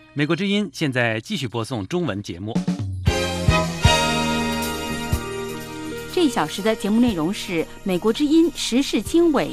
美国之音现在继续播送中文节目。 这一小时的节目内容是美国之音时事经纬。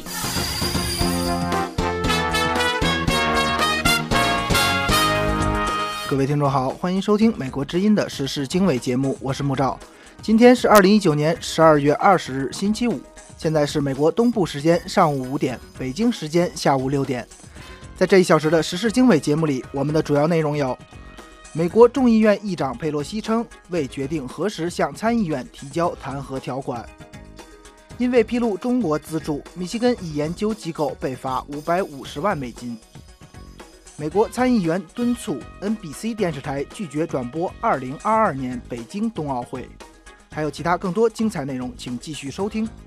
各位听众好，欢迎收听美国之音的时事经纬节目，我是木照。今天是2019年12月20日星期五，现在是美国东部时间上午5点，北京时间下午6点。在这一小时的时事经纬节目里，我们的主要内容有：美国众议院议长佩洛西称未决定何时向参议院提交弹劾条款；因为披露中国资助，密西根一研究机构被罚550万美金；美国参议员敦促 NBC 电视台拒绝转播2022年北京冬奥会。还有其他更多精彩内容，请继续收听。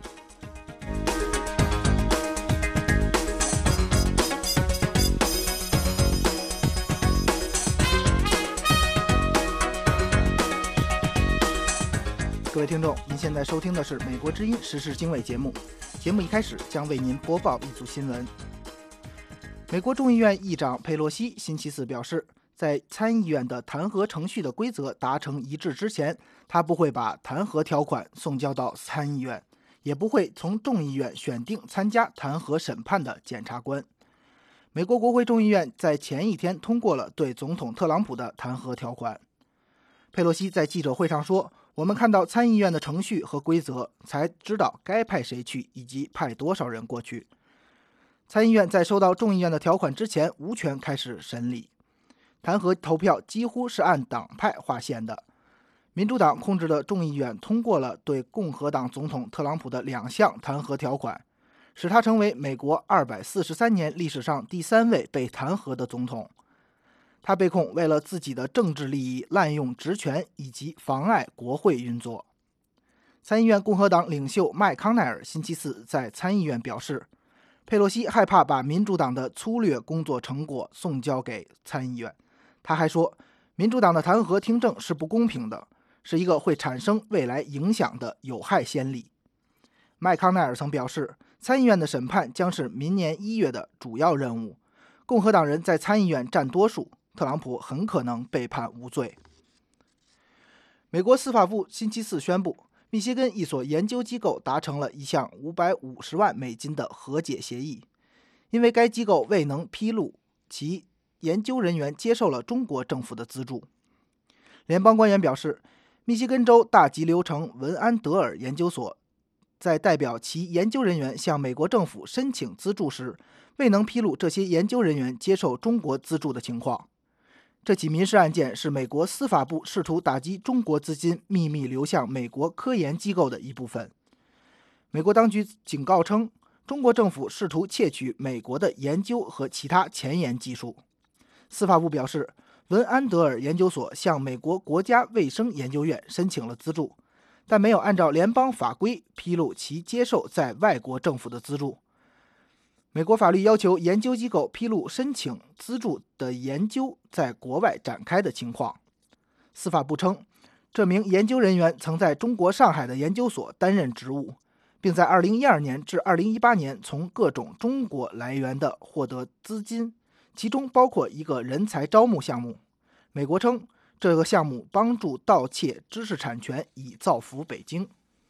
各位听众，您现在收听的是美国之音时事经纬节目。节目一开始将为您播报一组新闻。美国众议院议长佩洛西星期四表示，在参议院的弹劾程序的规则达成一致之前，他不会把弹劾条款送交到参议院，也不会从众议院选定参加弹劾审判的检察官。美国国会众议院在前一天通过了对总统特朗普的弹劾条款。佩洛西在记者会上说，我们看到参议院的程序和规则，才知道该派谁去以及派多少人过去。参议院在收到众议院的条款之前无权开始审理。弹劾投票几乎是按党派划线的。民主党控制的众议院通过了对共和党总统特朗普的2项弹劾条款，使他成为美国243年历史上第3位被弹劾的总统。他被控为了自己的政治利益滥用职权以及妨碍国会运作。参议院共和党领袖麦康奈尔星期四在参议院表示，佩洛西害怕把民主党的粗略工作成果送交给参议院。他还说，民主党的弹劾听证是不公平的，是一个会产生未来影响的有害先例。麦康奈尔曾表示，参议院的审判将是明年1月的主要任务。共和党人在参议院占多数，特朗普很可能被判无罪。美国司法部星期四宣布，密歇根一所研究机构达成了一项550万美金的和解协议，因为该机构未能披露其研究人员接受了中国政府的资助。联邦官员表示，密西根州大急流城文安德尔研究所在代表其研究人员向美国政府申请资助时，未能披露这些研究人员接受中国资助的情况。这起民事案件是美国司法部试图打击中国资金秘密流向美国科研机构的一部分。美国当局警告称，中国政府试图窃取美国的研究和其他前沿技术。司法部表示，文安德尔研究所向美国国家卫生研究院申请了资助，但没有按照联邦法规披露其接受在外国政府的资助。美国法律要求研究机构披露申请资助的研究在国外展开的情况。司法部称，这名研究人员曾在中国上海的研究所担任职务，并在2012年至2018年从各种中国来源的获得资金，其中包括一个人才招募项目。美国称，这个项目帮助盗窃知识产权以造福北京。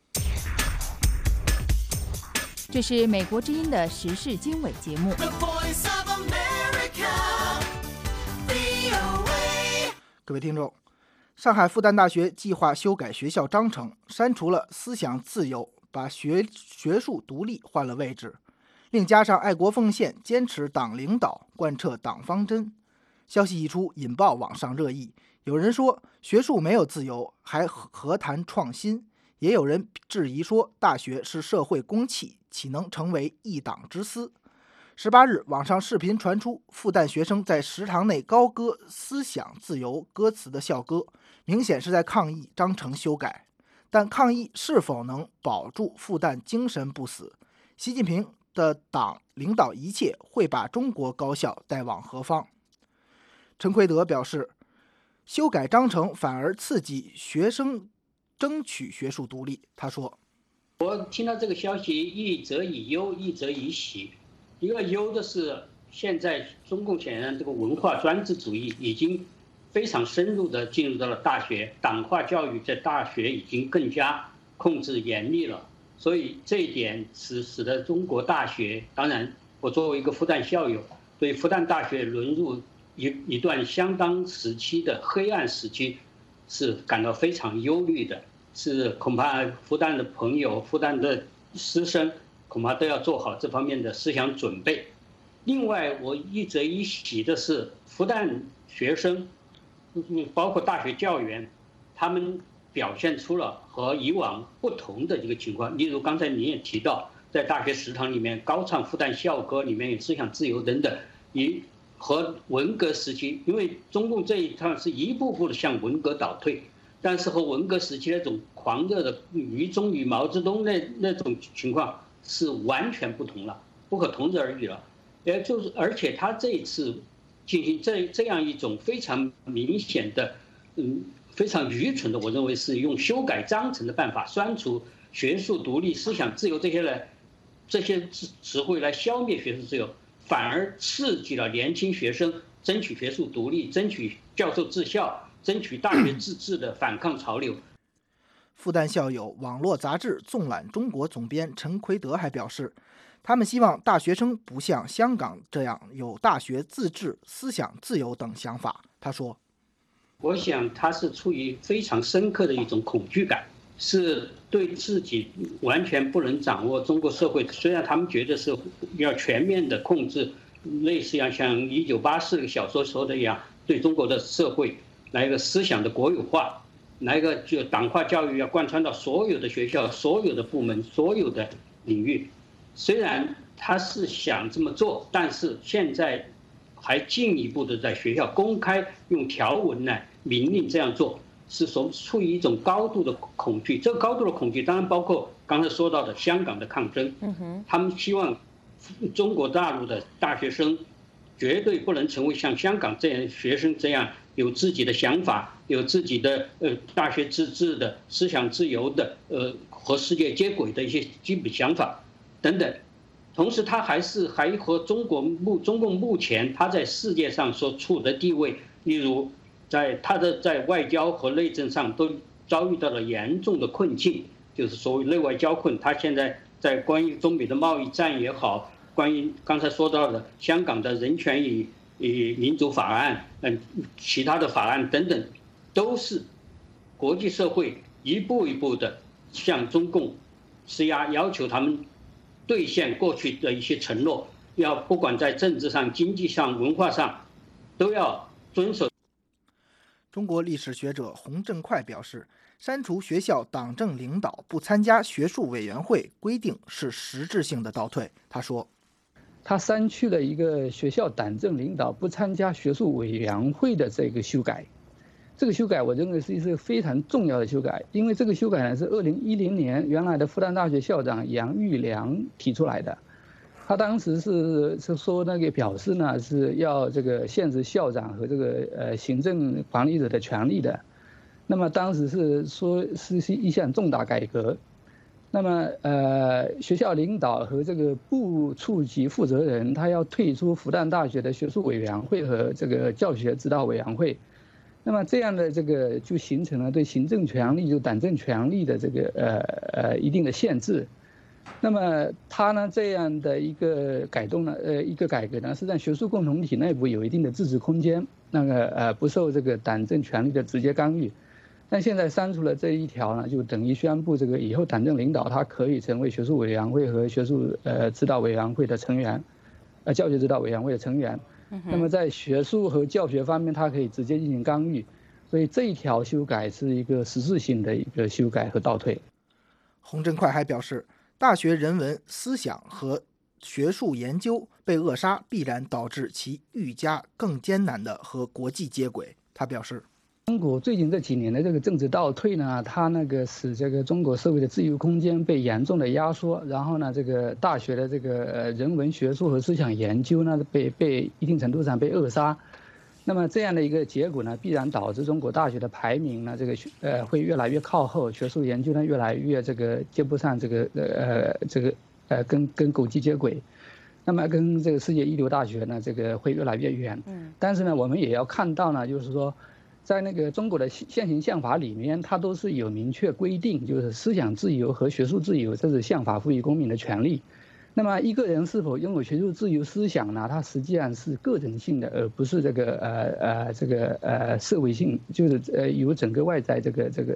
这是美国之音的时事经纬节目。 各位听众，上海复旦大学计划修改学校章程，删除了思想自由，把学术独立换了位置，另加上爱国奉献、坚持党领导、贯彻党方针。消息一出，引爆网上热议。有人说，学术没有自由，还何谈创新？也有人质疑说，大学是社会公器，岂能成为一党之私？18日，网上视频传出复旦学生在食堂内高歌思想自由歌词的校歌，明显是在抗议章程修改。但抗议是否能保住复旦精神不死？习近平的党领导一切，会把中国高校带往何方？陈奎德表示，修改章程反而刺激学生争取学术独立。他说， 我听到这个消息，一则以忧，一则以喜。一个忧的是现在中共显然这个文化专制主义已经非常深入地进入到了大学，党化教育在大学已经更加控制严厉了，所以这一点使得中国大学，当然我作为一个复旦校友，对复旦大学沦入一段相当时期的黑暗时期是感到非常忧虑的，是恐怕复旦的朋友、复旦的师生恐怕都要做好这方面的思想准备。另外，我一则一喜的是，复旦学生，包括大学教员，他们表现出了和以往不同的一个情况。例如刚才你也提到，在大学食堂里面高唱复旦校歌，里面有思想自由等等，和文革时期，因为中共这一趟是一步步的向文革倒退，但是和文革时期那种狂热的于中于毛泽东那种情况是完全不同了，不可同日而语了。而且他这一次进行这样一种非常明显的，非常愚蠢的，我认为是用修改章程的办法，删除学术独立、思想自由这些词汇来消灭学术自由，反而刺激了年轻学生争取学术独立、争取教授治校、争取大学自治的反抗潮流。 复旦校友、网络杂志《纵览中国》总编陈奎德还表示，他们希望大学生不像香港这样有大学自治、思想自由等想法。他说：“ 我想他是出于非常深刻的一种恐惧感，是对自己完全不能掌握中国社会。虽然他们觉得是要全面的控制，类似像1984这个小说说的一样，对中国的社会来一个思想的国有化，来一个就党化教育要贯穿到所有的学校、所有的部门、所有的领域。虽然他是想这么做，但是现在还进一步的在学校公开用条文来明令这样做，是处于一种高度的恐惧。这个高度的恐惧当然包括刚才说到的香港的抗争，他们希望中国大陆的大学生绝对不能成为像香港这样学生这样有自己的想法、有自己的大学自治的思想自由的和世界接轨的一些基本想法等等。同时，他还和中共目前他在世界上所处的地位，例如在外交和内政上都遭遇到了严重的困境，就是所谓内外交困。他现在在关于中美的贸易战也好，关于刚才说到的香港的人权与民主法案，其他的法案等等，都是国际社会一步一步的向中共施压，要求他们兑现过去的一些承诺，要不管在政治上、经济上、文化上，都要遵守。 中国历史学者洪振快表示，删除学校党政领导不参加学术委员会规定是实质性的倒退。他说， 他删去了一个学校党政领导不参加学术委员会的这个修改。这个修改我认为是一次非常重要的修改，因为这个修改呢是2010年原来的复旦大学校长杨玉良提出来的。他当时是说表示呢是要这个限制校长和这个行政管理者的权利的。那么当时是说是一项重大改革。那么学校领导和这个部处级负责人他要退出复旦大学的学术委员会和这个教学指导委员会。那么这样的这个就形成了对行政权力就党政权力的这个一定的限制。那么他呢这样的一个改革呢是让学术共同体内部有一定的自治空间，不受这个党政权力的直接干预。但现在删除了这一条呢，就等于宣布这个以后党政领导他可以成为学术委员会和学术指导委员会的成员，教学指导委员会的成员。那么在学术和教学方面，它可以直接进行干预，所以这一条修改是一个实质性的一个修改和倒退。 洪振快还表示，大学人文思想和学术研究被扼杀，必然导致其愈加更艰难的和国际接轨。他表示， 中国最近这几年的这个政治倒退呢，它使这个中国社会的自由空间被严重的压缩，然后呢，这个大学的这个人文学术和思想研究呢，被一定程度上被扼杀。那么这样的一个结果呢，必然导致中国大学的排名呢，会越来越靠后，学术研究呢越来越接不上跟国际接轨。 那么跟这个世界一流大学呢，这个会越来越远。但是呢，我们也要看到呢，就是说，在那个中国的现行宪法里面，它都是有明确规定，就是思想自由和学术自由，这是宪法赋予公民的权利。那么一个人是否拥有学术自由思想呢？它实际上是个人性的，而不是这个社会性，就是由整个外在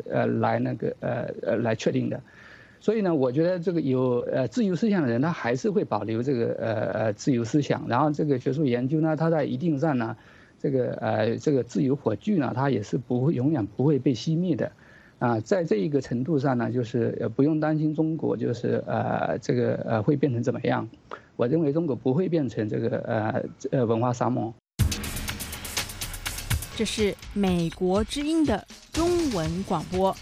来确定的。所以呢，我觉得这个有自由思想的人，他还是会保留这个自由思想。然后这个学术研究呢，它在一定上呢，这个自由火炬呢，它也是永远不会被熄灭的。在这一个程度上呢，就是不用担心中国就是会变成怎么样。我认为中国不会变成这个文化沙漠。 这是美国之音的中文广播。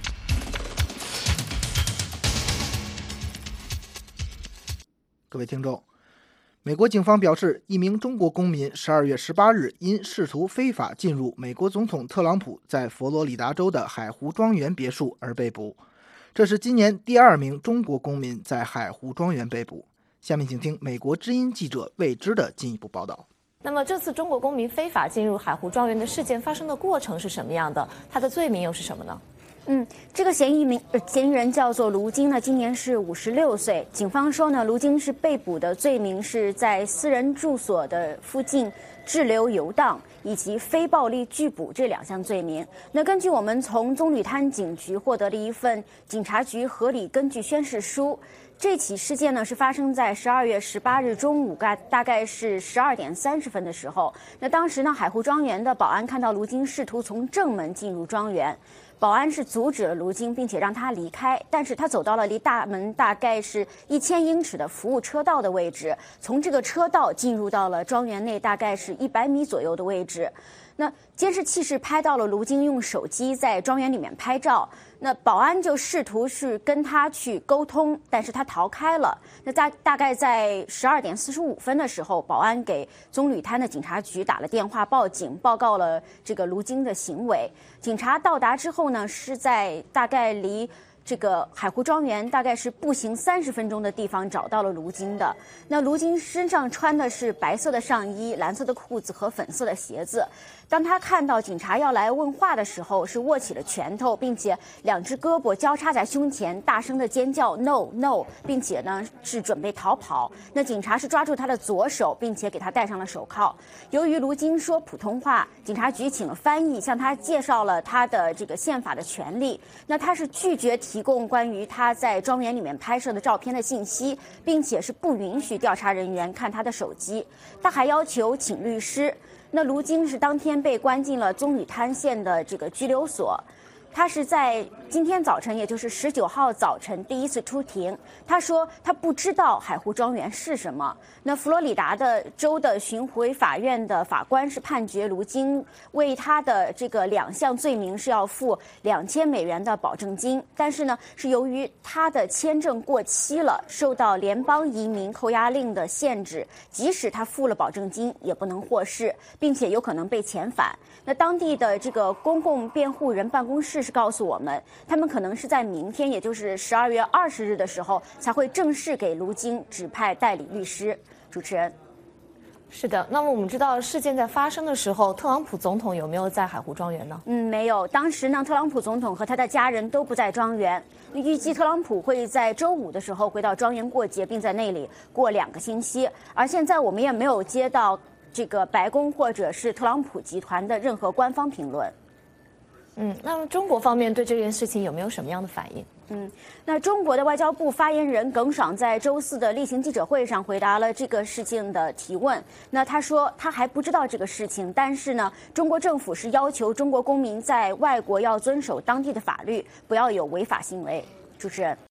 各位听众，美国警方表示，一名中国公民12月18日因试图非法进入美国总统特朗普在佛罗里达州的海湖庄园别墅而被捕。这是今年第2名中国公民在海湖庄园被捕。下面请听美国之音记者魏之的进一步报道。 那么这次中国公民非法进入海湖庄园的事件发生的过程是什么样的？他的罪名又是什么呢？ 这个嫌疑人叫做卢金呢，今年是56岁。警方说呢，卢金是被捕的罪名是在私人住所的附近滞留游荡以及非暴力拒捕这2项罪名。那根据我们从棕榈滩警局获得的一份警察局合理根据宣誓书，这起事件呢是发生在12月18日中午，大概是12点30分的时候。那当时呢，海湖庄园的保安看到卢金试图从正门进入庄园。保安是阻止了卢金，并且让他离开，但是他走到了离大门大概是1000英尺的服务车道的位置，从这个车道进入到了庄园内大概是100米左右的位置。那监视器是拍到了卢金用手机在庄园里面拍照，那保安就试图是跟他去沟通，但是他逃开了。那大概在12点45分的时候，保安给棕榈滩的警察局打了电话报警，报告了这个卢金的行为。警察到达之后呢，是在大概离这个海湖庄园大概是步行30分钟的地方找到了卢金的。那卢金身上穿的是白色的上衣、蓝色的裤子和粉色的鞋子。当他看到警察要来问话的时候，是握起了拳头，并且2只胳膊交叉在胸前，大声的尖叫 “no no”， 并且呢是准备逃跑。那警察是抓住他的左手，并且给他戴上了手铐。由于卢金说普通话，警察局请了翻译向他介绍了他的这个宪法的权利。那他是拒绝提供关于他在庄园里面拍摄的照片的信息，并且是不允许调查人员看他的手机。他还要求请律师。那卢金是当天被关进了棕榈滩县的这个拘留所。他是在今天早晨，也就是19号早晨第一次出庭。他说他不知道海湖庄园是什么。那佛罗里达州的巡回法院的法官是判决卢金为他的这个2项罪名是要付$2000的保证金，但是呢，是由于他的签证过期了，受到联邦移民扣押令的限制，即使他付了保证金也不能获释，并且有可能被遣返。那当地的这个公共辩护人办公室是告诉我们，他们可能是在明天，也就是12月20日的时候，才会正式给卢金指派代理律师。主持人。 是的，那么我们知道事件在发生的时候，特朗普总统有没有在海湖庄园呢？ 没有。当时呢，特朗普总统和他的家人都不在庄园。预计特朗普会在周5的时候回到庄园过节，并在那里过2个星期。而现在我们也没有接到这个白宫或者是特朗普集团的任何官方评论。 那么中国方面对这件事情有没有什么样的反应？ 那中国的外交部发言人耿爽在周4的例行记者会上回答了这个事情的提问。那他说他还不知道这个事情，但是呢，中国政府是要求中国公民在外国要遵守当地的法律，不要有违法行为。主持人。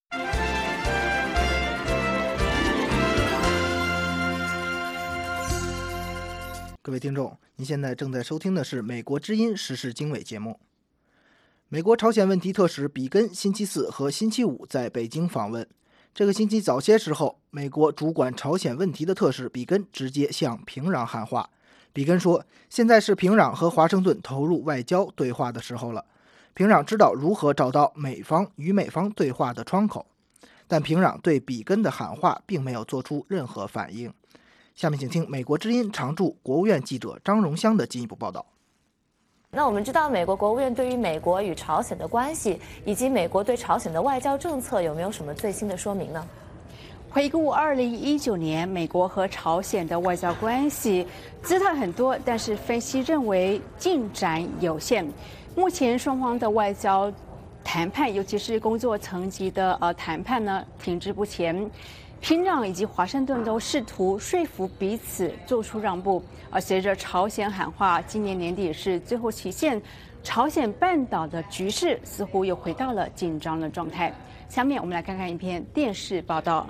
各位听众，您现在正在收听的是美国之音时事经纬节目。美国朝鲜问题特使比根星期4和星期5在北京访问。这个星期早些时候，美国主管朝鲜问题的特使比根直接向平壤喊话。比根说，现在是平壤和华盛顿投入外交对话的时候了。平壤知道如何找到美方与美方对话的窗口。但平壤对比根的喊话并没有做出任何反应。 下面请听美国之音常驻国务院记者张荣香的进一步报道。 那我们知道，美国国务院对于美国与朝鲜的关系，以及美国对朝鲜的外交政策，有没有什么最新的说明呢？ 回顾2019年美国和朝鲜的外交关系，姿态很多，但是分析认为进展有限。目前双方的外交谈判，尤其是工作层级的谈判呢，停滞不前。平壤以及华盛顿都试图说服彼此做出让步，而随着朝鲜喊话，今年年底是最后期限，朝鲜半岛的局势似乎又回到了紧张的状态。下面我们来看看一篇电视报道。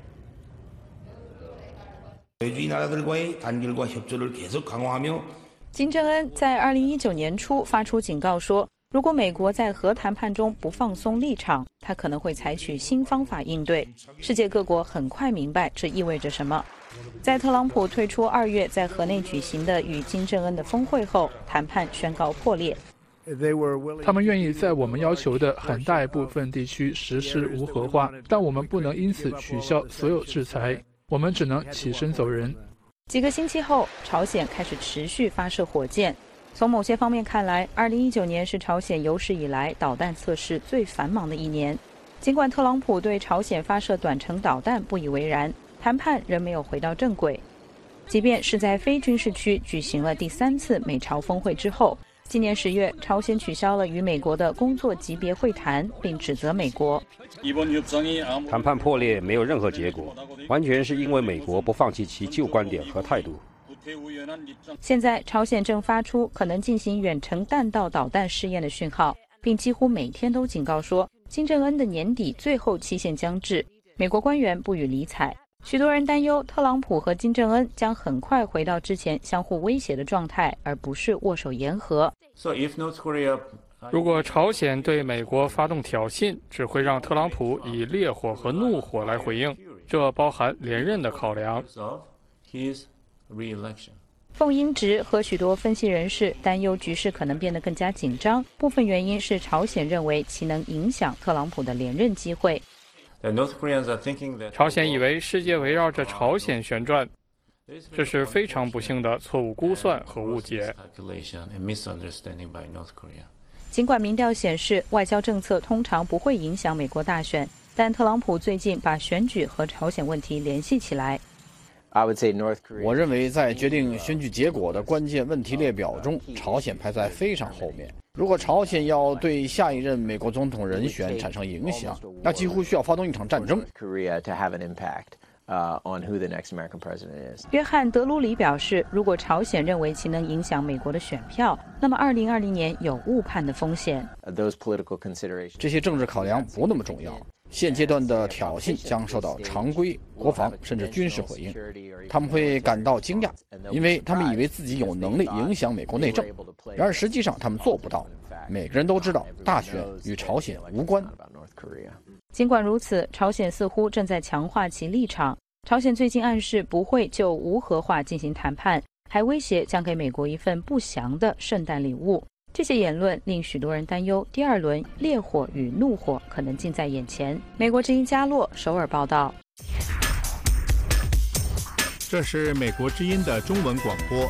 金正恩在2019年初发出警告说，如果美国在核谈判中不放松立场，他可能会采取新方法应对。世界各国很快明白这意味着什么。在特朗普退出2月在河内举行的与金正恩的峰会后，谈判宣告破裂。 他们愿意在我们要求的很大一部分地区实施无核化，但我们不能因此取消所有制裁，我们只能起身走人。 几个星期后，朝鲜开始持续发射火箭。从某些方面看来，2019年是朝鲜有史以来导弹测试最繁忙的一年。尽管特朗普对朝鲜发射短程导弹不以为然，谈判仍没有回到正轨。即便是在非军事区举行了第3次美朝峰会之后，今年10月，朝鲜取消了与美国的工作级别会谈，并指责美国。 谈判破裂没有任何结果，完全是因为美国不放弃其旧观点和态度。 现在，朝鲜正发出可能进行远程弹道导弹试验的讯号，并几乎每天都警告说，金正恩的年底最后期限将至。美国官员不予理睬。许多人担忧，特朗普和金正恩将很快回到之前相互威胁的状态，而不是握手言和。 如果朝鲜对美国发动挑衅，只会让特朗普以烈火和怒火来回应，这包含连任的考量。 凤英直和许多分析人士担忧局势可能变得更加紧张，部分原因是朝鲜认为其能影响特朗普的连任机会。 朝鲜以为世界围绕着朝鲜旋转，这是非常不幸的错误估算和误解。 尽管民调显示外交政策通常不会影响美国大选，但特朗普最近把选举和朝鲜问题联系起来。 我认为在决定选举结果的关键问题列表中，朝鲜排在非常后面。如果朝鲜要对下一任美国总统人选产生影响，那几乎需要发动一场战争。 约翰·德鲁里表示，如果朝鲜认为其能影响美国的选票，那么2020年有误判的风险。 这些政治考量不那么重要。现阶段的挑衅将受到常规、国防甚至军事回应，他们会感到惊讶，因为他们以为自己有能力影响美国内政，然而实际上他们做不到。每个人都知道，大选与朝鲜无关。 尽管如此，朝鲜似乎正在强化其立场。朝鲜最近暗示不会就无核化进行谈判，还威胁将给美国一份不详的圣诞礼物。这些言论令许多人担忧，第2轮烈火与怒火可能近在眼前。美国之音加洛首尔报道。 这是美国之音的中文广播。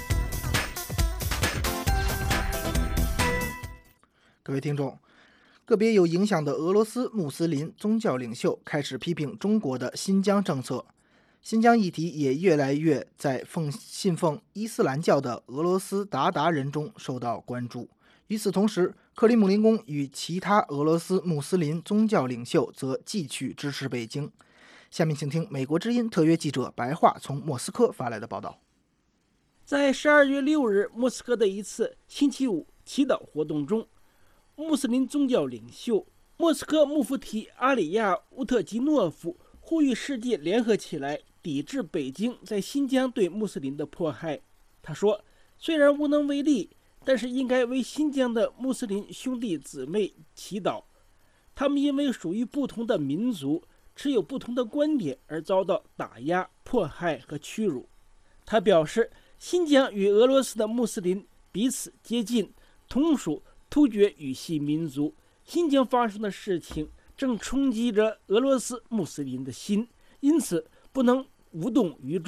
各位听众，个别有影响的俄罗斯穆斯林宗教领袖开始批评中国的新疆政策。新疆议题也越来越在信奉伊斯兰教的俄罗斯鞑靼人中受到关注。与此同时，克里姆林宫与其他俄罗斯穆斯林宗教领袖则继续支持北京。下面请听美国之音特约记者白桦从莫斯科发来的报道。 在12月6日莫斯科的一次星期五祈祷活动中，穆斯林宗教领袖莫斯科穆夫提阿里亚乌特吉诺夫呼吁世界联合起来抵制北京在新疆对穆斯林的迫害。他说，虽然无能为力，但是应该为新疆的穆斯林兄弟姊妹祈祷。他们因为属于不同的民族，持有不同的观点而遭到打压、迫害和屈辱。他表示，新疆与俄罗斯的穆斯林彼此接近，同属突厥语系民族。新疆发生的事情正冲击着俄罗斯穆斯林的心，因此不能无动于衷，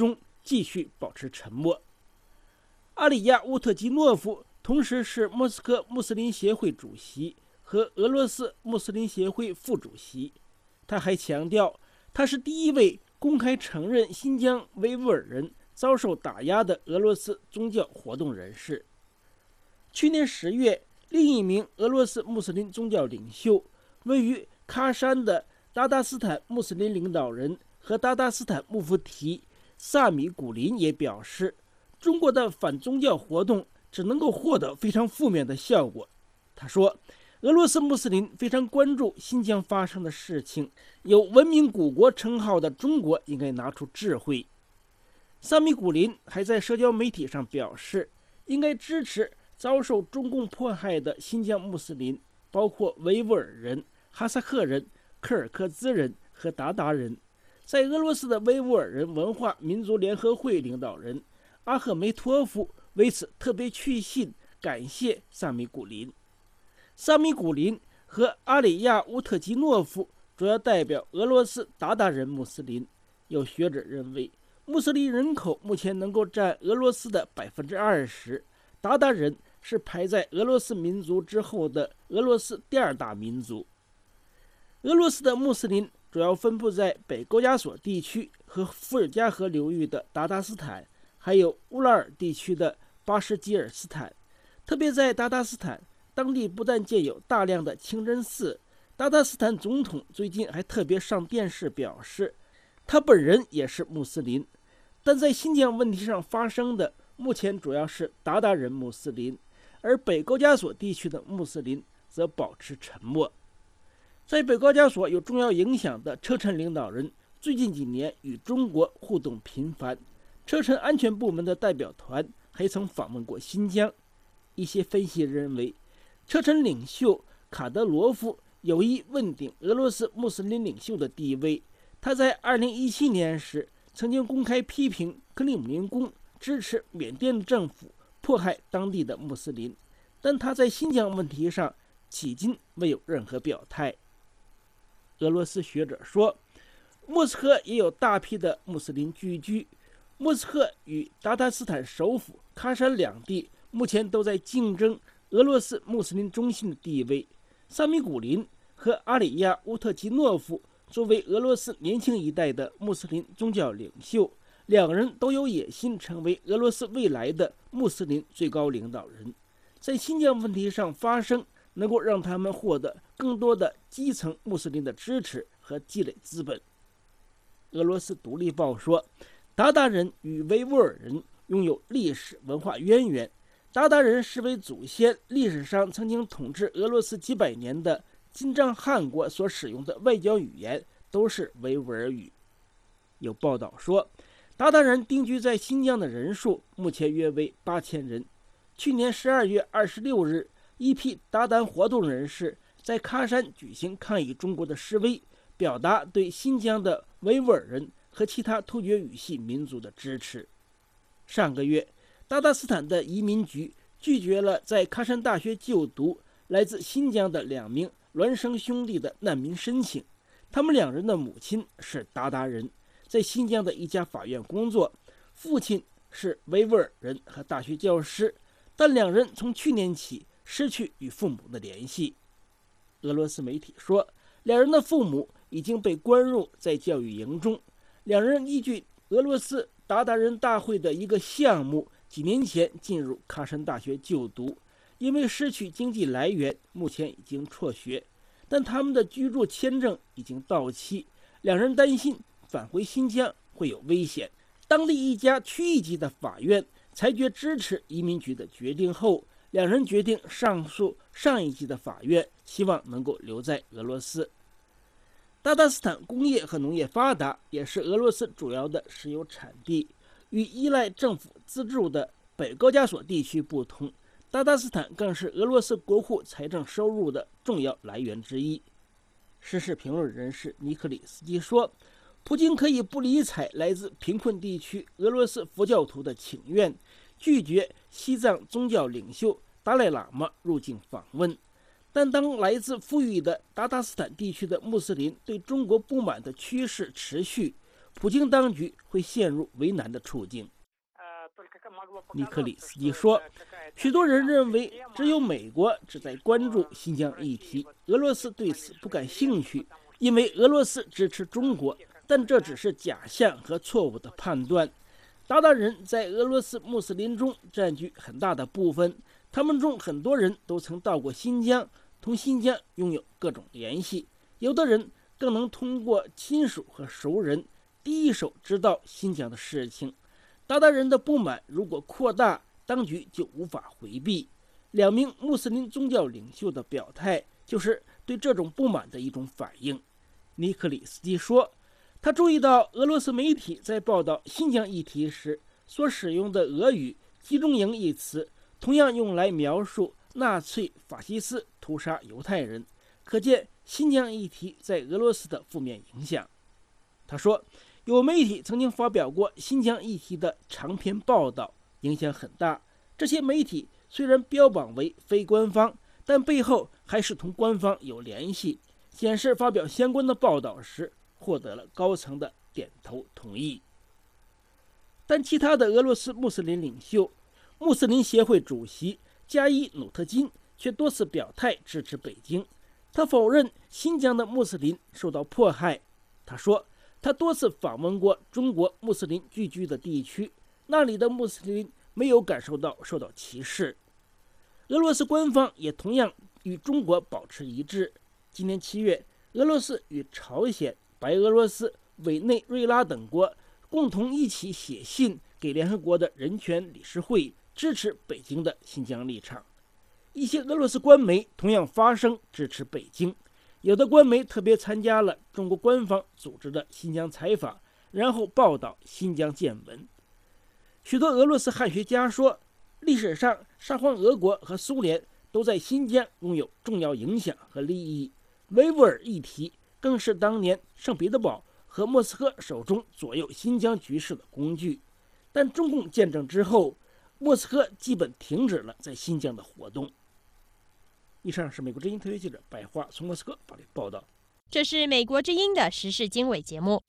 继续保持沉默。阿里亚·乌特吉诺夫同时是莫斯科穆斯林协会主席和俄罗斯穆斯林协会副主席。他还强调，他是第一位公开承认新疆维吾尔人遭受打压的俄罗斯宗教活动人士。去年10月，另一名俄罗斯穆斯林宗教领袖，位于喀山的达达斯坦穆斯林领导人和达达斯坦穆夫提萨米古林也表示，中国的反宗教活动只能够获得非常负面的效果。他说，俄罗斯穆斯林非常关注新疆发生的事情，有文明古国称号的中国应该拿出智慧。萨米古林还在社交媒体上表示，应该支持遭受中共迫害的新疆穆斯林，包括维吾尔人、哈萨克人、柯尔克孜人和鞑靼人。在俄罗斯的维吾尔人文化民族联合会领导人阿赫梅托夫为此特别去信感谢萨米古林。萨米古林和阿里亚·乌特吉诺夫主要代表俄罗斯鞑靼人穆斯林。有学者认为，穆斯林人口目前能够占俄罗斯的20%，鞑靼人是排在俄罗斯民族之后的俄罗斯第2大民族。俄罗斯的穆斯林主要分布在北高加索地区和伏尔加河流域的鞑靼斯坦，还有乌拉尔地区的巴什基尔斯坦。特别在鞑靼斯坦，当地不但建有大量的清真寺，鞑靼斯坦总统最近还特别上电视表示，他本人也是穆斯林。但在新疆问题上发生的，目前主要是鞑靼人穆斯林，而北高加索地区的穆斯林则保持沉默。在北高加索有重要影响的车臣领导人最近几年与中国互动频繁，车臣安全部门的代表团还曾访问过新疆。一些分析认为，车臣领袖卡德罗夫有意问鼎俄罗斯穆斯林领袖的地位。他在2017年时曾经公开批评克里姆林宫支持缅甸政府迫害当地的穆斯林，但他在新疆问题上迄今未有任何表态。俄罗斯学者说，莫斯科也有大批的穆斯林聚居。莫斯科与鞑靼斯坦首府喀山两地目前都在竞争俄罗斯穆斯林中心的地位。萨米古林和阿里亚·乌特吉诺夫作为俄罗斯年轻一代的穆斯林宗教领袖，两人都有野心成为俄罗斯未来的穆斯林最高领导人。在新疆问题上发声，能够让他们获得更多的基层穆斯林的支持和积累资本。俄罗斯独立报说，鞑靼人与维吾尔人拥有历史文化渊源。鞑靼人视为祖先，历史上曾经统治俄罗斯几百年的金帐汗国所使用的外交语言都是维吾尔语。有报道说，鞑靼人定居在新疆的人数目前约为8000人。去年12月26日，一批鞑靼活动人士在喀山举行抗议中国的示威，表达对新疆的维吾尔人和其他突厥语系民族的支持。上个月，鞑靼斯坦的移民局拒绝了在喀山大学就读来自新疆的2名孪生兄弟的难民申请。他们2人的母亲是鞑靼人，在新疆的一家法院工作，父亲是维吾尔人和大学教师，但2人从去年起失去与父母的联系。俄罗斯媒体说，2人的父母已经被关入在教育营中。2人依据俄罗斯鞑靼人大会的一个项目，几年前进入喀山大学就读，因为失去经济来源，目前已经辍学，但他们的居住签证已经到期。2人担心返回新疆会有危险。当地一家区域级的法院裁决支持移民局的决定后，2人决定上诉上一级的法院，希望能够留在俄罗斯。鞑靼斯坦工业和农业发达，也是俄罗斯主要的石油产地。与依赖政府资助的北高加索地区不同，鞑靼斯坦更是俄罗斯国库财政收入的重要来源之一。时事评论人士尼克里斯基说，普京可以不理睬来自贫困地区俄罗斯佛教徒的请愿，拒绝西藏宗教领袖达赖喇嘛入境访问。但当来自富裕的鞑靼斯坦地区的穆斯林对中国不满的趋势持续， 普京当局会陷入为难的处境。尼克里斯基说，许多人认为只有美国只在关注新疆议题，俄罗斯对此不感兴趣，因为俄罗斯支持中国，但这只是假象和错误的判断。鞑靼人在俄罗斯穆斯林中占据很大的部分，他们中很多人都曾到过新疆，同新疆拥有各种联系，有的人更能通过亲属和熟人第一手知道新疆的事情。鞑靼人的不满如果扩大，当局就无法回避。两名穆斯林宗教领袖的表态就是对这种不满的一种反应。尼克里斯基说，他注意到俄罗斯媒体在报道新疆议题时所使用的俄语集中营一词，同样用来描述纳粹法西斯屠杀犹太人，可见新疆议题在俄罗斯的负面影响。他说，有媒体曾经发表过新疆议题的长篇报道，影响很大。这些媒体虽然标榜为非官方，但背后还是同官方有联系，显示发表相关的报道时获得了高层的点头同意。但其他的俄罗斯穆斯林领袖，穆斯林协会主席加伊努特金却多次表态支持北京。他否认新疆的穆斯林受到迫害。他说，他多次访问过中国穆斯林聚居的地区，那里的穆斯林没有感受到受到歧视。俄罗斯官方也同样与中国保持一致。今年7月，俄罗斯与朝鲜、白俄罗斯、委内瑞拉等国共同一起写信给联合国的人权理事会，支持北京的新疆立场。一些俄罗斯官媒同样发声支持北京，有的官媒特别参加了中国官方组织的新疆采访，然后报道新疆见闻。许多俄罗斯汉学家说，历史上沙皇俄国和苏联都在新疆拥有重要影响和利益，维吾尔议题更是当年圣彼得堡和莫斯科手中左右新疆局势的工具。但中共建政之后，莫斯科基本停止了在新疆的活动。以上是美国之音特约记者白桦从莫斯科发来报道。 这是美国之音的时事经纬节目。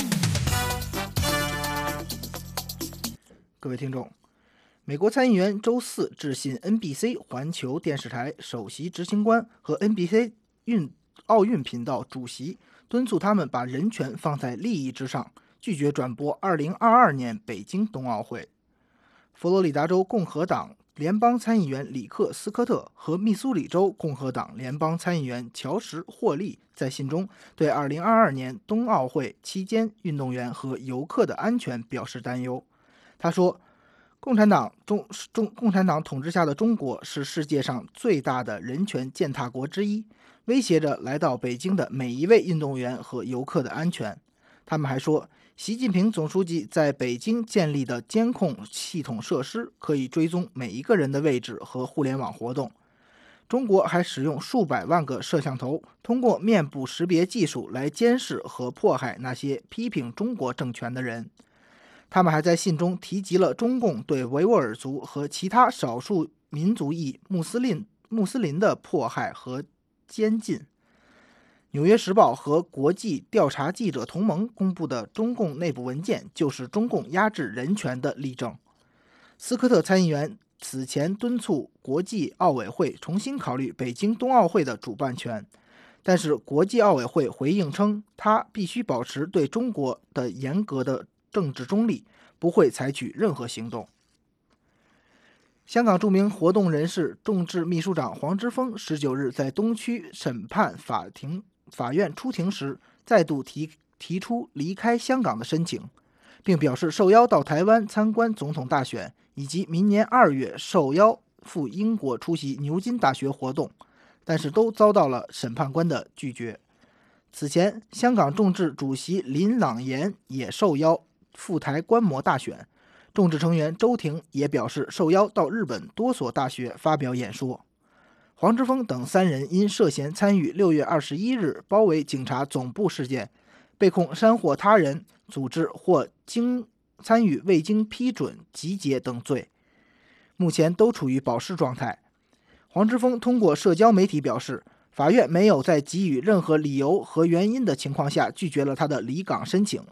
各位听众，美国参议员周四致信 NBC 环球电视台首席执行官和 NBC 奥运频道主席，敦促他们把人权放在利益之上，拒绝转播2022年北京冬奥会。佛罗里达州共和党联邦参议员里克·斯科特和密苏里州共和党联邦参议员乔什·霍利在信中对2022年冬奥会期间运动员和游客的安全表示担忧。他说，共产党统治下的中国是世界上最大的人权践踏国之一，威胁着来到北京的每一位运动员和游客的安全。他们还说，习近平总书记在北京建立的监控系统设施可以追踪每一个人的位置和互联网活动。中国还使用数百万个摄像头，通过面部识别技术来监视和迫害那些批评中国政权的人。他们还在信中提及了中共对维吾尔族和其他少数民族裔穆斯林的迫害和监禁。纽约时报和国际调查记者同盟公布的中共内部文件就是中共压制人权的例证。斯科特参议员此前敦促国际奥委会重新考虑北京冬奥会的主办权，但是国际奥委会回应称，他必须保持对中国的严格的政治中立，不会采取任何行动。香港著名活动人士、众志秘书长黄之锋19日在东区审判法院出庭时，再度提出离开香港的申请，并表示受邀到台湾参观总统大选，以及明年2月受邀赴英国出席牛津大学活动，但是都遭到了审判官的拒绝。此前，香港众志主席林朗言也受邀赴台观摩大选，众志成员周庭也表示受邀到日本多所大学发表演说。黄之锋等3人因涉嫌参与6月21日包围警察总部事件，被控煽惑他人组织或参与未经批准集结等罪，目前都处于保释状态。黄之锋通过社交媒体表示，法院没有在给予任何理由和原因的情况下拒绝了他的离港申请。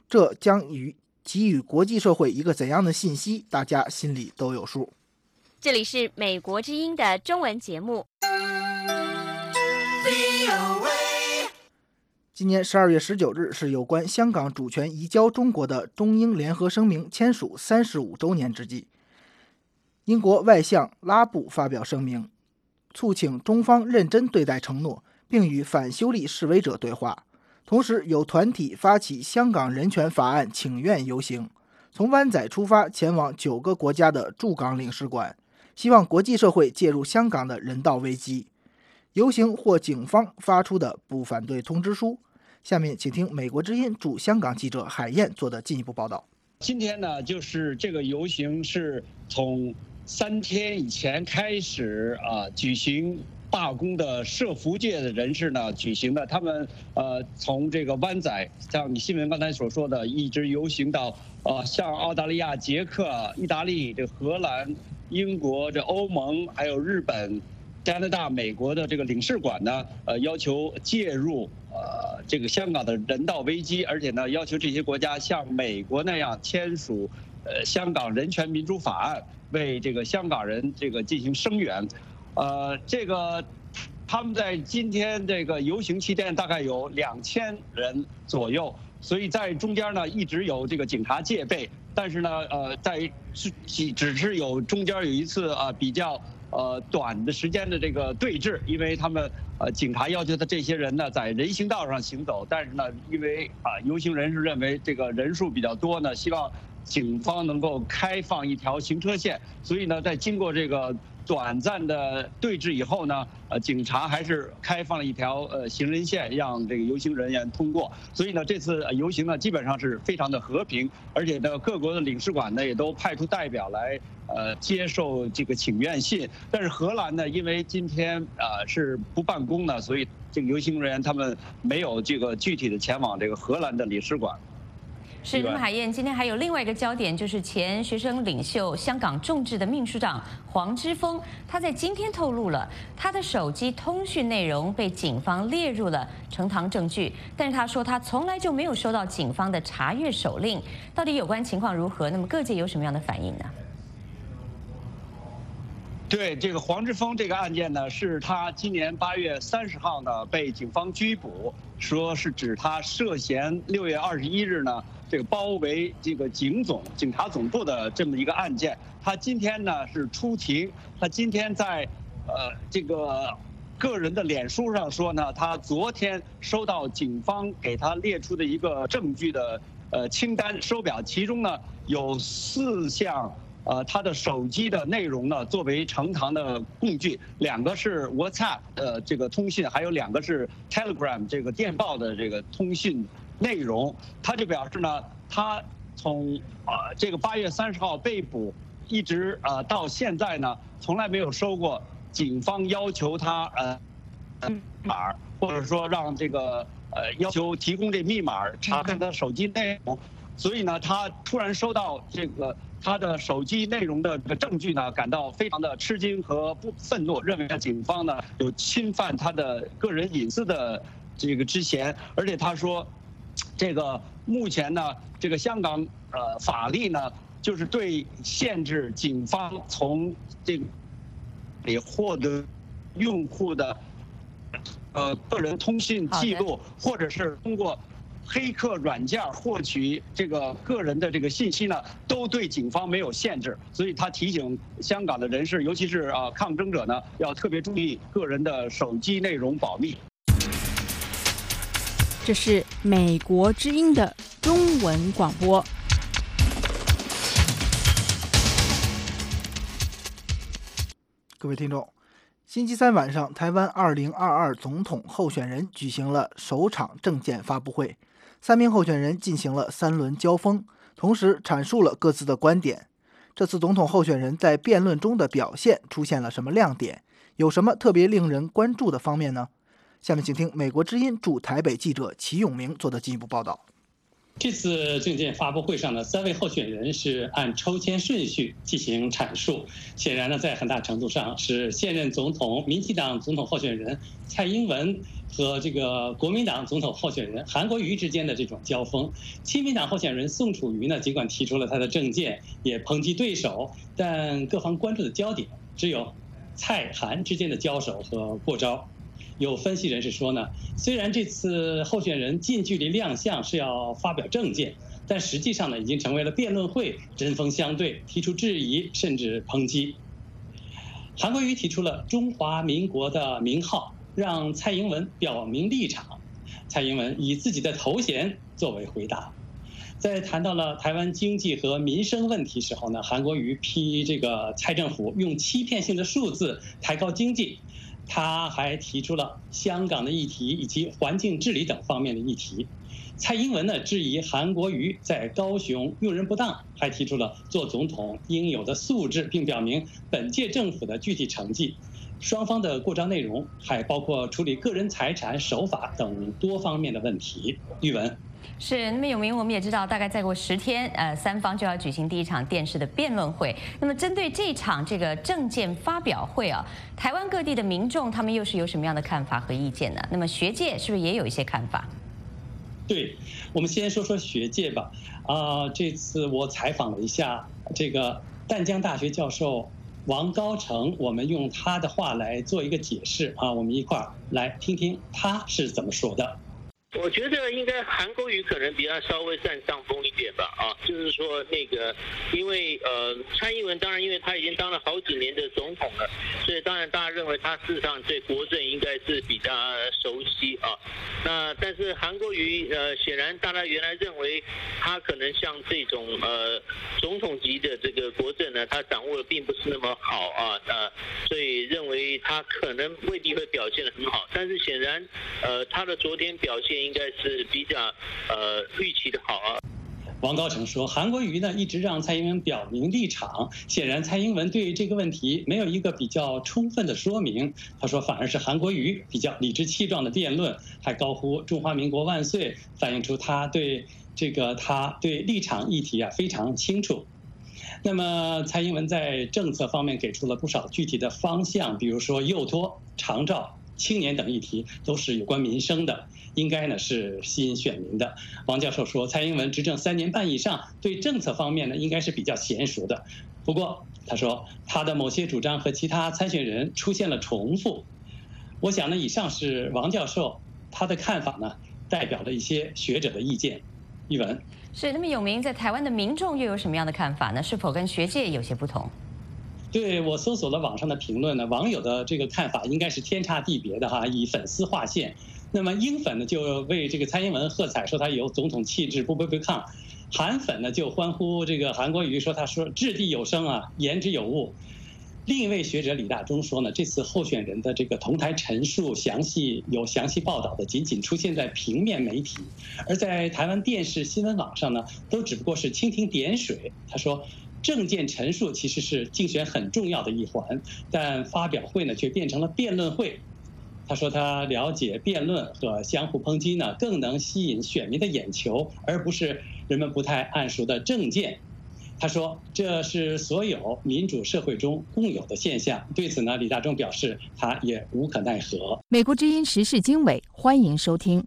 这将给予国际社会一个怎样的信息，大家心里都有数。 这里是美国之音的中文节目。 今年12月19日是有关香港主权移交中国的中英联合声明签署35周年之际，英国外相拉布发表声明，促请中方认真对待承诺，并与反修例示威者对话。同时有团体发起香港人权法案请愿游行，从湾仔出发前往9个国家的驻港领事馆，希望国际社会介入香港的人道危机。游行获警方发出的不反对通知书。下面请听美国之音驻香港记者海燕做的进一步报道。 今天呢，就是这个游行是从3天以前开始举行罢工的社福界的人士呢举行的，他们从这个湾仔，像你新闻刚才所说的，一直游行到像澳大利亚、捷克、意大利、这荷兰、英国、这欧盟还有日本、加拿大、美国的这个领事馆呢，要求介入这个香港的人道危机，而且呢，要求这些国家像美国那样签署香港人权民主法案，为这个香港人这个进行声援。这个他们在今天这个游行期间大概有2000人左右，所以在中间呢一直有这个警察戒备，但是呢，只是中间有一次比较短的时间的这个对峙，因为他们警察要求的这些人呢在人行道上行走，但是呢，因为游行人士认为这个人数比较多呢，希望警方能够开放一条行车线，所以呢，在经过这个短暂的对峙以后呢，警察还是开放了一条行人线，让这个游行人员通过。所以呢，这次游行呢基本上是非常的和平，而且呢，各国的领事馆呢也都派出代表来接受这个请愿信。但是荷兰呢，因为今天是不办公呢，所以这个游行人员他们没有这个具体的前往这个荷兰的领事馆。 是，那么海燕，今天还有另外一个焦点，就是前学生领袖、香港众志的秘书长黄之锋，他在今天透露了他的手机通讯内容被警方列入了呈堂证据，但是他说他从来就没有收到警方的查阅手令。到底有关情况如何？那么各界有什么样的反应呢？ 对这个黄之锋这个案件呢，是他今年8月30号呢被警方拘捕，说是指他涉嫌6月21日呢这个包围这个警察总部的这么一个案件。他今天呢是出庭，他今天在这个个人的脸书上说呢，他昨天收到警方给他列出的一个证据的清单收表，其中呢有4项。他的手机的内容呢，作为呈堂的工具，2个是 WhatsApp 这个通信，还有2个是 Telegram 这个电报的这个通讯内容。他就表示呢，他从这个8月30号被捕，一直到现在呢，从来没有收过警方要求他密码，或者说让这个要求提供这密码查看他手机内容。所以呢，他突然收到这个他的手机内容的这个证据呢，感到非常的吃惊和愤怒，认为警方呢有侵犯他的个人隐私的这个之嫌。而且他说，这个目前呢，这个香港法律呢，就是对限制警方从这个里获得用户的个人通讯记录，或者是通过黑客软件获取这个个人的这个信息呢，都对警方没有限制，所以他提醒香港的人士，尤其是抗争者呢，要特别注意个人的手机内容保密。 这是美国之音的中文广播。 各位听众，星期三晚上，台湾2022总统候选人举行了首场政见发布会。3名候选人进行了3轮交锋，同时阐述了各自的观点。这次总统候选人在辩论中的表现出现了什么亮点？有什么特别令人关注的方面呢？下面请听美国之音驻台北记者齐永明做的进一步报道。 这次政见发布会上呢，3位候选人是按抽签顺序进行阐述。显然呢，在很大程度上是现任总统民进党总统候选人蔡英文和这个国民党总统候选人韩国瑜之间的这种交锋。亲民党候选人宋楚瑜呢，尽管提出了他的政见，也抨击对手，但各方关注的焦点只有蔡韩之间的交手和过招。有分析人士说呢，虽然这次候选人近距离亮相是要发表政见，但实际上呢，已经成为了辩论会，针锋相对，提出质疑甚至抨击。韩国瑜提出了中华民国的名号，让蔡英文表明立场。蔡英文以自己的头衔作为回答。在谈到了台湾经济和民生问题时候呢，韩国瑜批这个蔡政府用欺骗性的数字抬高经济。他还提出了香港的议题以及环境治理等方面的议题。蔡英文呢质疑韩国瑜在高雄用人不当，还提出了做总统应有的素质，并表明本届政府的具体成绩。双方的过招内容还包括处理个人财产守法等多方面的问题。玉文。 是，那么永明，我们也知道，大概再过10天，3方就要举行第一场电视的辩论会。那么，针对这场这个政见发表会啊，台湾各地的民众他们又是有什么样的看法和意见呢？那么，学界是不是也有一些看法？ 对，我们先说说学界吧。这次我采访了一下这个淡江大学教授王高成，我们用他的话来做一个解释啊，我们一块儿来听听他是怎么说的。 我觉得应该韩国瑜可能比他稍微占上风一点吧，就是说那个，因为蔡英文当然因为他已经当了好几年的总统了，所以当然大家认为他事实上对国政应该是比较熟悉啊。那但是韩国瑜显然大家原来认为他可能像这种总统级的这个国政呢，他掌握的并不是那么好啊，所以认为他可能未必会表现得很好。但是显然他的昨天表现应该是比较预期的好啊。 王高成说，韩国瑜呢一直让蔡英文表明立场，显然蔡英文对这个问题没有一个比较充分的说明。他说，反而是韩国瑜比较理直气壮的辩论，还高呼中华民国万岁，反映出他对立场议题非常清楚。那么蔡英文在政策方面给出了不少具体的方向，比如说幼托、长照、青年等议题都是有关民生的，应该呢是吸引选民的。王教授说，蔡英文执政3年半以上，对政策方面呢应该是比较娴熟的。不过他说，他的某些主张和其他参选人出现了重复。我想呢，以上是王教授他的看法呢，代表了一些学者的意见。一文是，那么永明在台湾的民众又有什么样的看法呢？是否跟学界有些不同？ 对，我搜索了网上的评论呢，网友的这个看法应该是天差地别的哈，以粉丝划线。那么英粉呢就为这个蔡英文喝彩，说他有总统气质，不卑不亢；韩粉呢就欢呼这个韩国瑜，说他说掷地有声啊，言之有物。另一位学者李大中说呢，这次候选人的这个同台陈述详细报道的仅仅出现在平面媒体，而在台湾电视新闻网上呢，都只不过是蜻蜓点水。他说，政见陈述其实是竞选很重要的一环，但发表会呢却变成了辩论会。他说他了解辩论和相互抨击呢更能吸引选民的眼球，而不是人们不太谙熟的政见。他说这是所有民主社会中共有的现象，对此呢李大中表示他也无可奈何。 美国之音时事经纬，欢迎收听。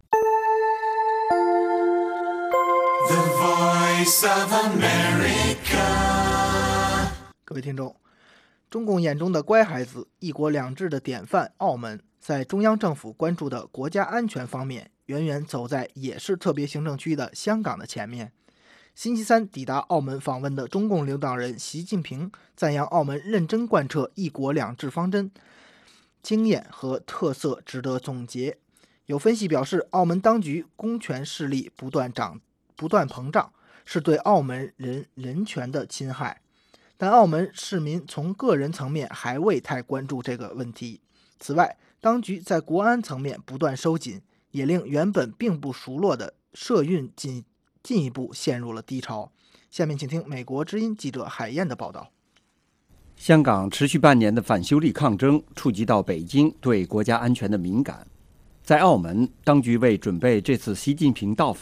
The Voice of America。 各位听众，中共眼中的乖孩子、一国两制的典范澳门，在中央政府关注的国家安全方面，远远走在也是特别行政区的香港的前面。星期三抵达澳门访问的中共领导人习近平赞扬澳门认真贯彻一国两制方针，经验和特色值得总结。有分析表示，澳门当局公权势力不断膨胀，是对澳门人权的侵害。但澳门市民从个人层面还未太关注这个问题。此外，当局在国安层面不断收紧，也令原本并不熟络的社运进一步陷入了低潮。下面请听美国之音记者海燕的报道。 香港持续半年的反修例抗争触及到北京对国家安全的敏感。在澳门，当局为准备这次习近平到访，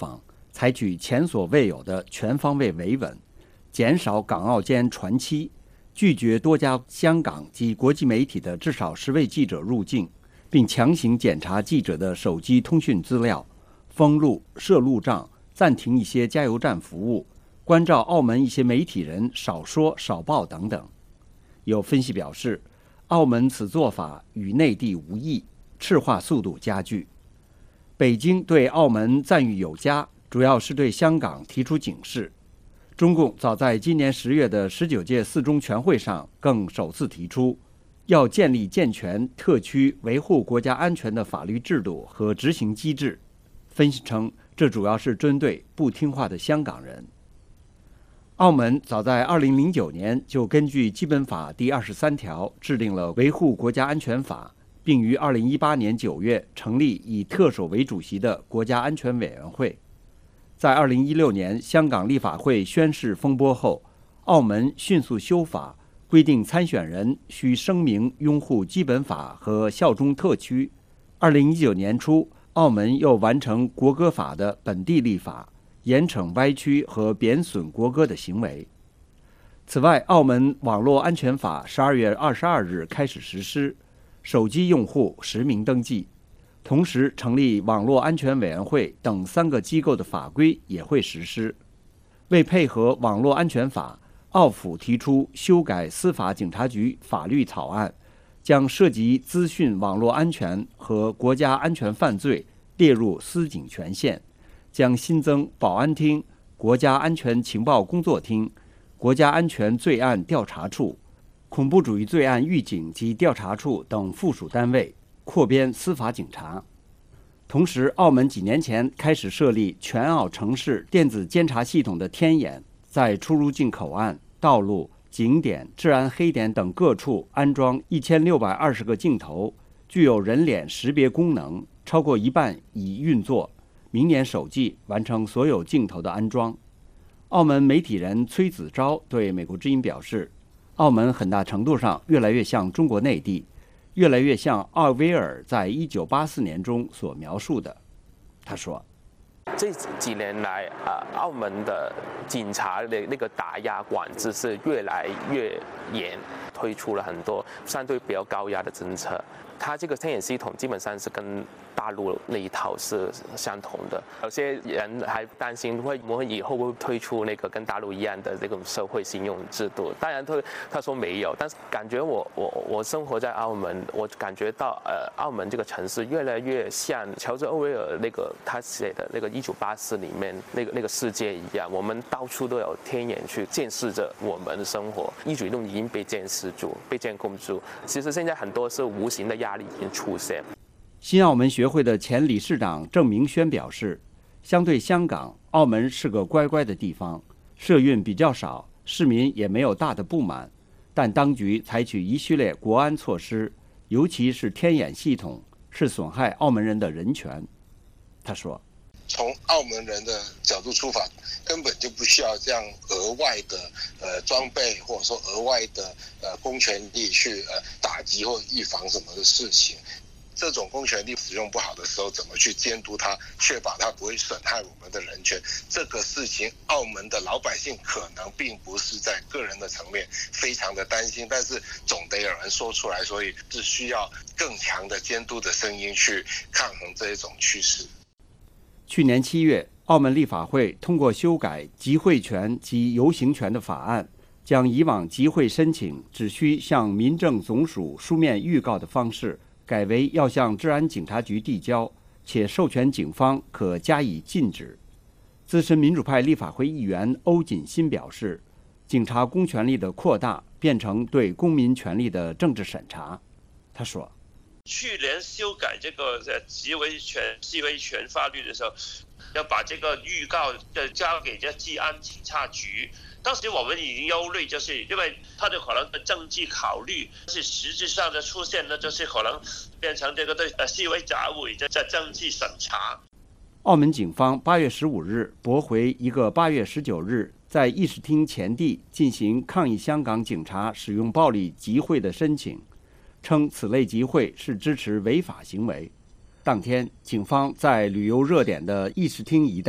采取前所未有的全方位维稳，减少港澳间传期，拒绝多家香港及国际媒体的至少10位记者入境，并强行检查记者的手机通讯资料，封路、设路障，暂停一些加油站服务，关照澳门一些媒体人少说少报等等。有分析表示，澳门此做法与内地无异，赤化速度加剧。北京对澳门赞誉有加，主要是对香港提出警示。中共早在今年10月的19届四中全会上更首次提出，要建立健全特区维护国家安全的法律制度和执行机制。分析称，这主要是针对不听话的香港人。澳门早在2009年就根据基本法第23条制定了维护国家安全法，并于2018年9月成立以特首为主席的国家安全委员会。在2016年香港立法会宣誓风波后，澳门迅速修法，规定参选人需声明拥护基本法和效忠特区。2019年初，澳门又完成国歌法的本地立法，严惩歪曲和贬损国歌的行为。此外，澳门网络安全法12月22日开始实施，手机用户实名登记，同时成立网络安全委员会等3个机构的法规也会实施。为配合网络安全法，澳府提出修改司法警察局法律草案，将涉及资讯网络安全和国家安全犯罪列入司警权限，将新增保安厅、国家安全情报工作厅、国家安全罪案调查处、恐怖主义罪案预警及调查处等附属单位，扩编司法警察。同时，澳门几年前开始设立全澳城市电子监察系统的天眼，在出入境口岸、道路、景点、治安黑点等各处安装1620个镜头，具有人脸识别功能，超过一半已运作，明年首季完成所有镜头的安装。澳门媒体人崔子昭对美国之音表示，澳门很大程度上越来越像中国内地，越来越像奥威尔在1984年中所描述的。他说， 这几年来，澳门的警察的那个打压管制是越来越严，推出了很多相对比较高压的政策。它这个天眼系统基本上是跟大陆那一套是相同的。有些人还担心我们以后会推出那个跟大陆一样的这种社会信用制度。当然他说没有，但是感觉我生活在澳门，我感觉到澳门这个城市越来越像乔治·欧威尔那个他写的那个1984里面那个世界一样，我们到处都有天眼去监视着我们的生活，一举一动已经被监视住、被监控住。其实现在很多是无形的压力已经出现。 新澳门学会的前理事长郑明轩表示，相对香港，澳门是个乖乖的地方，社运比较少，市民也没有大的不满，但当局采取一系列国安措施，尤其是天眼系统，是损害澳门人的人权。他说， 从澳门人的角度出发，根本就不需要这样额外的装备，或者说额外的公权力去打击或预防什么的事情。这种公权力使用不好的时候，怎么去监督它，确保它不会损害我们的人权？这个事情，澳门的老百姓可能并不是在个人的层面非常的担心，但是总得有人说出来，所以是需要更强的监督的声音去抗衡这一种趋势。 去年7月，澳门立法会通过修改集会权及游行权的法案，将以往集会申请只需向民政总署书面预告的方式，改为要向治安警察局递交，且授权警方可加以禁止。资深民主派立法会议员欧锦新表示，警察公权力的扩大变成对公民权利的政治审查。他说， 去年修改这个集会权法律的时候，要把这个预告交给这治安警察局。当时我们已经忧虑，就是因为它的可能的政治考虑，是实质上的出现的，就是可能变成这个对示威集会的政治审查。 澳门警方8月15日驳回一个8月19日在议事厅前地进行抗议香港警察使用暴力集会的申请，称此类集会是支持违法行为。当天，警方在旅游热点的议事厅一带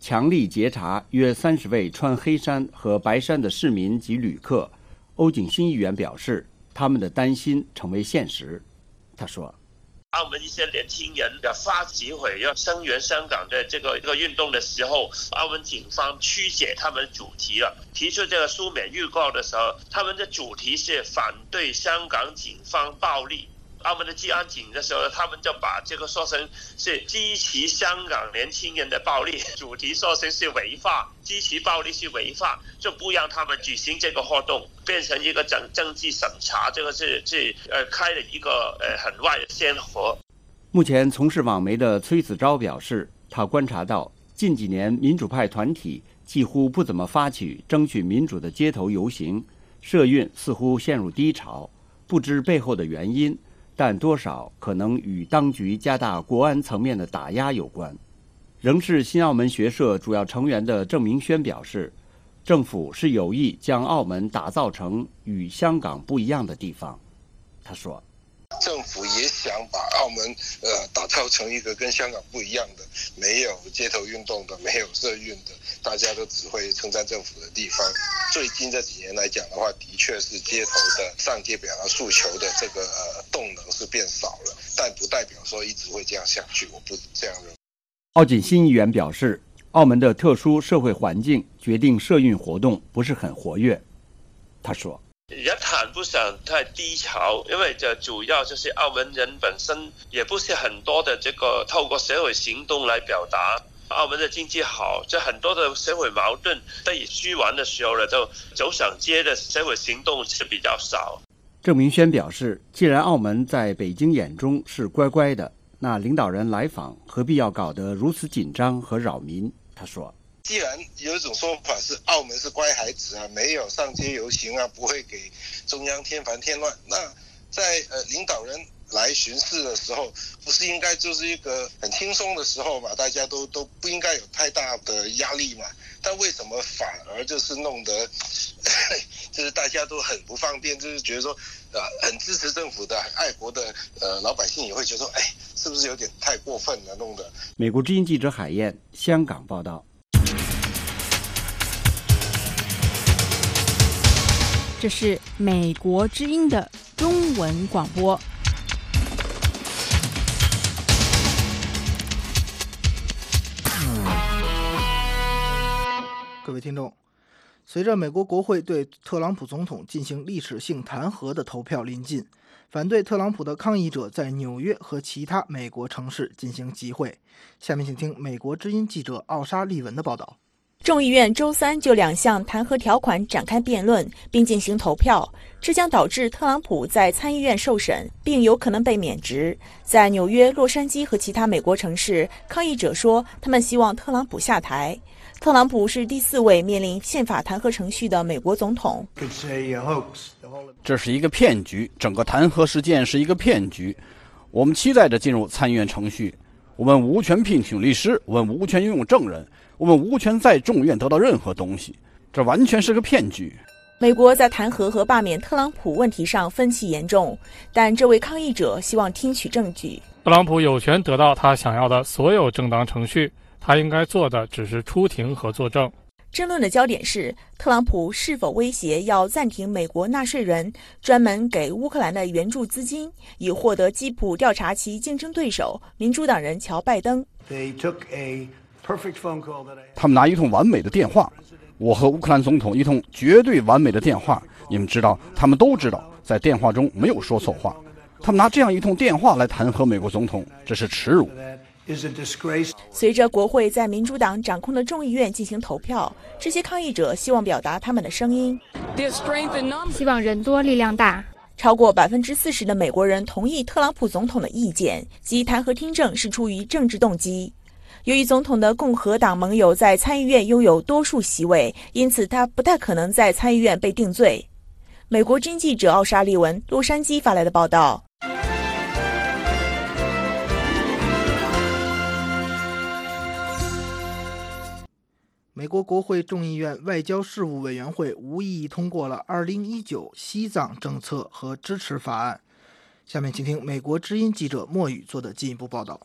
强力截查约30位穿黑衫和白衫的市民及旅客。欧景新议员表示，他们的担心成为现实。他说：“ 澳门一些年轻人要发集会要声援香港的这个运动的时候，澳门警方曲解他们的主题了。提出这个书面预告的时候，他们的主题是反对香港警方暴力。澳门的治安警的时候，他们就把这个说成是支持香港年轻人的暴力，主题说成是违法，支持暴力是违法，就不让他们举行这个活动，变成一个政治审查，这个是开了一个很坏的先河。” 目前从事网媒的崔子昭表示，他观察到近几年民主派团体几乎不怎么发起争取民主的街头游行，社运似乎陷入低潮，不知背后的原因，但多少可能与当局加大国安层面的打压有关。仍是新澳门学社主要成员的郑明轩表示，政府是有意将澳门打造成与香港不一样的地方。他说：“ 政府也想把澳门打造成一个跟香港不一样的，没有街头运动的，没有社运的，大家都只会称赞政府的地方。最近这几年来讲的话，的确是街头的上街表达诉求的这个动能是变少了，但不代表说一直会这样下去，我不这样认为。” 澳锦新议员表示，澳门的特殊社会环境决定社运活动不是很活跃。他说：“ 也谈不上太低潮，因为这主要就是澳门人本身也不是很多的这个透过社会行动来表达。澳门的经济好，这很多的社会矛盾得以舒缓的时候呢，就走上街的社会行动是比较少。” 郑明轩表示，既然澳门在北京眼中是乖乖的，那领导人来访何必要搞得如此紧张和扰民？他说：“ 既然有一种说法是澳门是乖孩子啊，没有上街游行啊，不会给中央添烦添乱，那在领导人来巡视的时候，不是应该就是一个很轻松的时候嘛？大家都不应该有太大的压力嘛？但为什么反而就是弄得就是大家都很不方便？就是觉得说很支持政府的、很爱国的老百姓也会觉得说，哎，是不是有点太过分了？弄得。” 美国之音记者海燕，香港报道。 这是美国之音的中文广播。 各位听众，随着美国国会对特朗普总统进行历史性弹劾的投票临近，反对特朗普的抗议者在纽约和其他美国城市进行集会。下面请听美国之音记者奥莎丽文的报道。 众议院周三就2项弹劾条款展开辩论，并进行投票，这将导致特朗普在参议院受审，并有可能被免职。在纽约、洛杉矶和其他美国城市，抗议者说他们希望特朗普下台。特朗普是第4位面临宪法弹劾程序的美国总统。 这是一个骗局，整个弹劾事件是一个骗局。我们期待着进入参议院程序，我们无权聘请律师，我们无权拥有证人，我们无权在众院得到任何东西，这完全是个骗局。 美国在弹劾和罢免特朗普问题上分歧严重，但这位抗议者希望听取证据。 特朗普有权得到他想要的所有正当程序，他应该做的只是出庭和作证。 争论的焦点是特朗普是否威胁要暂停美国纳税人专门给乌克兰的援助资金，以获得基普调查其竞争对手民主党人乔拜登。 他们拿一通完美的电话，我和乌克兰总统一通绝对完美的电话。你们知道，他们都知道，在电话中没有说错话。他们拿这样一通电话来弹劾美国总统，这是耻辱。 随着国会在民主党掌控的众议院进行投票，这些抗议者希望表达他们的声音。 希望人多力量大。 超过40%的美国人同意特朗普总统的意见，即弹劾听证是出于政治动机。由于总统的共和党盟友在参议院拥有多数席位，因此他不太可能在参议院被定罪。美国之音记者奥莎丽文，洛杉矶发来的报道。 美国国会众议院外交事务委员会无异议通过了2019西藏政策和支持法案。下面请听美国之音记者莫宇做的进一步报道。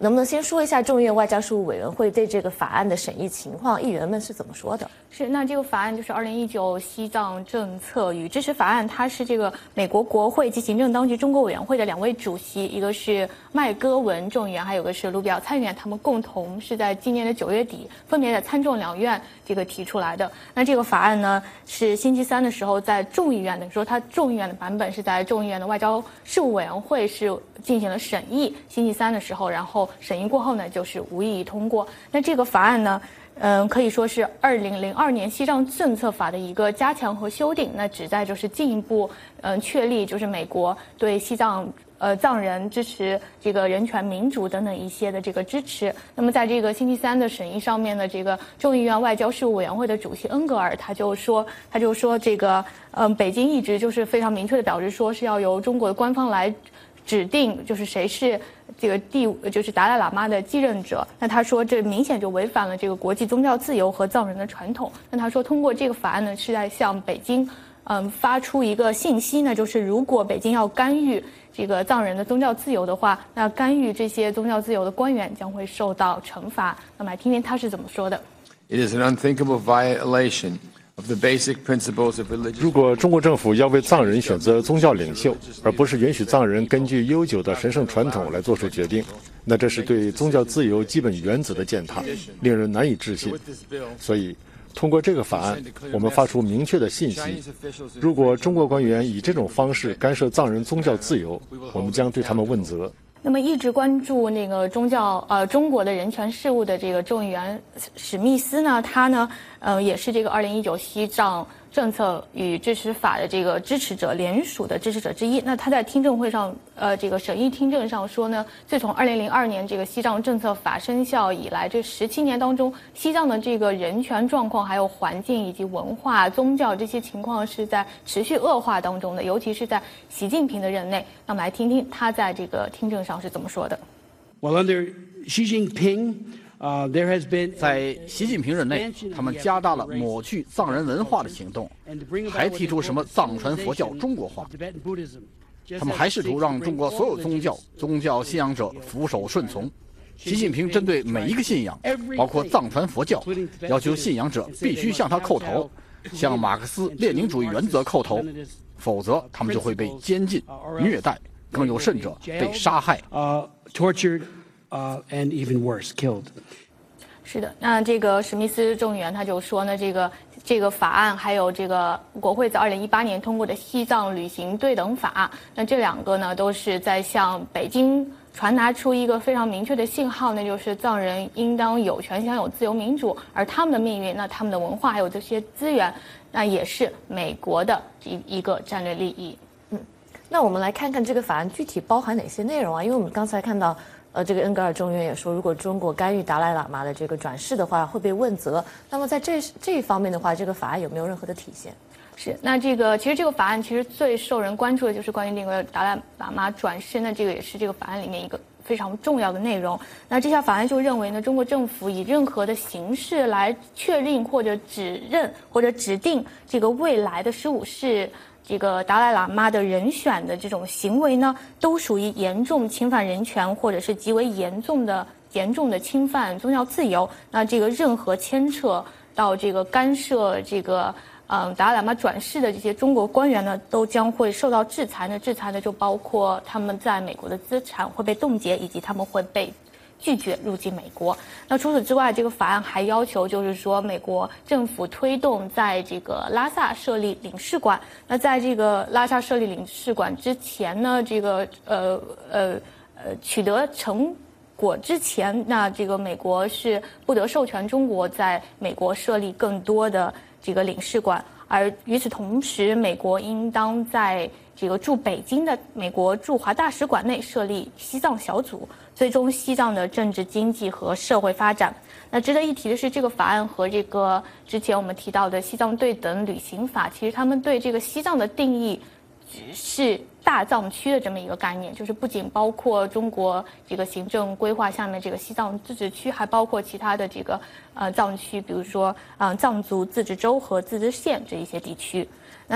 能不能先说一下众议院外交事务委员会对这个法案的审议情况？议员们是怎么说的？ 是，那这个法案就是2019西藏政策与支持法案，它是这个美国国会及行政当局中国委员会的2位主席，一个是麦戈文众议员，还有个是卢比奥参议员，他们共同是在今年的9月底，分别在参众两院这个提出来的。那这个法案呢，是星期三的时候在众议院的，说它众议院的版本是在众议院的外交事务委员会是进行了审议，星期三的时候，然后审议过后呢，就是无异议通过。那这个法案呢，可以说是2002年西藏政策法的一个加强和修订，那旨在就是进一步确立就是美国对西藏藏人支持这个人权民主等等一些的这个支持。那么在这个星期三的审议上面呢，这个众议院外交事务委员会的主席恩格尔他就说这个北京一直就是非常明确的表示说是要由中国的官方来指定就是谁是这个就是达赖喇嘛的继任者。那他说这明显就违反了这个国际宗教自由和藏人的传统。那他说通过这个法案呢，是在向北京发出一个信息呢，就是如果北京要干预这个藏人的宗教自由的话，那干预这些宗教自由的官员将会受到惩罚。那么来听听他是怎么说的。 It is an unthinkable violation of the basic principles of religion. 如果中国政府要为藏人选择宗教领袖，而不是允许藏人根据悠久的神圣传统来做出决定，那这是对宗教自由基本原则的践踏，令人难以置信。所以通过这个法案，我们发出明确的信息：如果中国官员以这种方式干涉藏人宗教自由，我们将对他们问责。 那么一直关注那个中国的人权事务的这个众议员史密斯呢，他呢也是这个2019西藏政策与支持法的这个支持者联署的支持者之一。那他在听证会上这个审议听证上说呢，自从2002年这个西藏政策法生效以来，这17年当中，西藏的这个人权状况还有环境以及文化宗教这些情况是在持续恶化当中的，尤其是在习近平的任内。那么来听听他在这个听证上是怎么说的。 Well, under Xi Jinping, there has been 在习近平任内，他们加大了抹去藏人文化的行动，还提出什么藏传佛教中国化。他们还试图让中国所有宗教信仰者俯首顺从。习近平针对每一个信仰，包括藏传佛教，要求信仰者必须向他叩头，向马克思列宁主义原则叩头，否则他们就会被监禁、虐待，更有甚者被杀害。 tortured, and even worse, killed. 是的，那这个史密斯众议员他就说呢，这个法案还有这个国会在2018年通过的西藏旅行对等法，那这两个呢都是在向北京传达出一个非常明确的信号，那就是藏人应当有权享有自由民主，而他们的命运，那他们的文化还有这些资源，那也是美国的一个战略利益。 那我们来看看这个法案具体包含哪些内容啊？因为我们刚才看到，这个恩格尔众议员也说，如果中国干预达赖喇嘛的这个转世的话，会被问责。那么在这一方面的话，这个法案有没有任何的体现？ 是，那其实这个法案其实最受人关注的就是关于那个达赖喇嘛转世，那这个也是这个法案里面一个非常重要的内容。那这项法案就认为呢，中国政府以任何的形式来确定或者指认或者指定这个未来的15世这个达赖喇嘛的人选的这种行为呢，都属于严重侵犯人权或者是极为严重的侵犯宗教自由。那这个任何牵扯到这个干涉这个达赖喇嘛转世的这些中国官员呢，都将会受到制裁。那制裁呢，就包括他们在美国的资产会被冻结，以及他们会被拒绝入境美国。那除此之外，这个法案还要求，就是说美国政府推动在这个拉萨设立领事馆。那在这个拉萨设立领事馆之前呢，这个取得成果之前，那这个美国是不得授权中国在美国设立更多的这个领事馆。而与此同时，美国应当在这个驻北京的美国驻华大使馆内设立西藏小组，追踪西藏的政治、经济和社会发展。那值得一提的是，这个法案和这个之前我们提到的西藏对等旅行法，其实他们对这个西藏的定义只是大藏区的这么一个概念，就是不仅包括中国这个行政规划下面这个西藏自治区，还包括其他的这个藏区，比如说藏族自治州和自治县这一些地区。那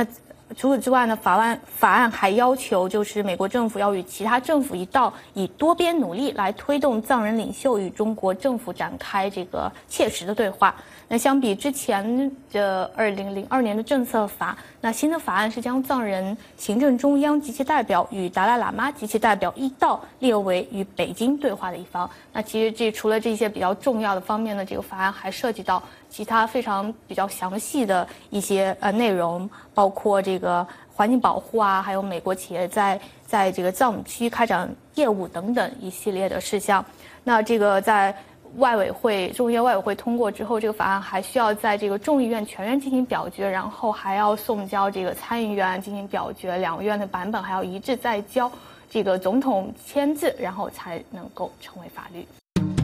除此之外呢，法案还要求，就是美国政府要与其他政府一道，以多边努力来推动藏人领袖与中国政府展开这个切实的对话。那相比之前的2002年的政策法，那新的法案是将藏人行政中央及其代表与达赖喇嘛及其代表一道列为与北京对话的一方。那其实除了这些比较重要的方面呢，这个法案还涉及到其他比较详细的一些内容，包括这个环境保护啊，还有美国企业在这个藏区开展业务等等一系列的事项。那这个在众议院外委会通过之后，这个法案还需要在这个众议院全院进行表决，然后还要送交这个参议院进行表决，两院的版本还要一致再交这个总统签字，然后才能够成为法律。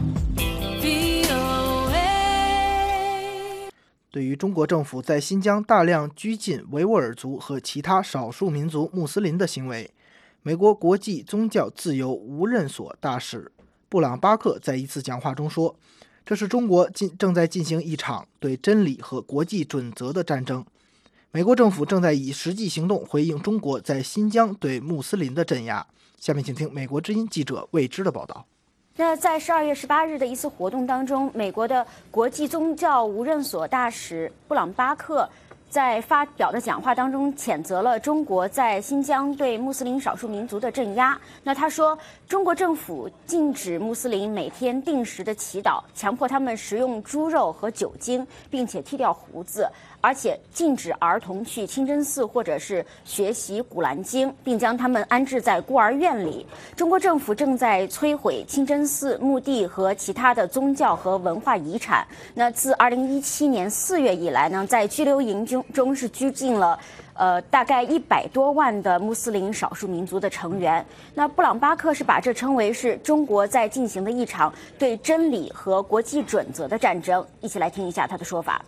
对于中国政府在新疆大量拘禁维吾尔族和其他少数民族穆斯林的行为，美国国际宗教自由无任所大使布朗巴克在一次讲话中说，这是中国正在进行一场对真理和国际准则的战争。美国政府正在以实际行动回应中国在新疆对穆斯林的镇压。下面请听美国之音记者魏之的报道。 那在12月18日的一次活动当中，美国的国际宗教无任所大使布朗巴克在发表的讲话当中谴责了中国在新疆对穆斯林少数民族的镇压。那他说，中国政府禁止穆斯林每天定时的祈祷，强迫他们食用猪肉和酒精，并且剃掉胡子，而且禁止儿童去清真寺或者是学习古兰经，并将他们安置在孤儿院里。中国政府正在摧毁清真寺、墓地和其他的宗教和文化遗产。那自2017年4月以来呢，在拘留营中是拘禁了大概100多万的穆斯林少数民族的成员。那布朗巴克是把这称为是中国在进行的一场对真理和国际准则的战争。一起来听一下他的说法。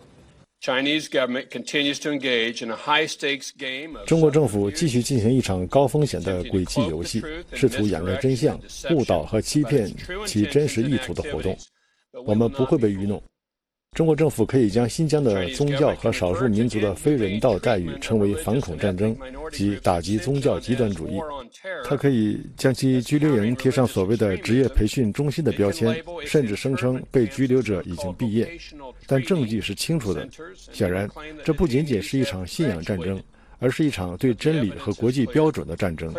中国政府继续进行一场高风险的诡计游戏，试图掩盖真相、误导和欺骗其真实意图的活动。我们不会被愚弄。中国政府可以将新疆的宗教和少数民族的非人道待遇称为反恐战争及打击宗教极端主义。它可以将其拘留营贴上所谓的职业培训中心的标签，甚至声称被拘留者已经毕业。但证据是清楚的，显然这不仅仅是一场信仰战争，而是一场对真理和国际标准的战争。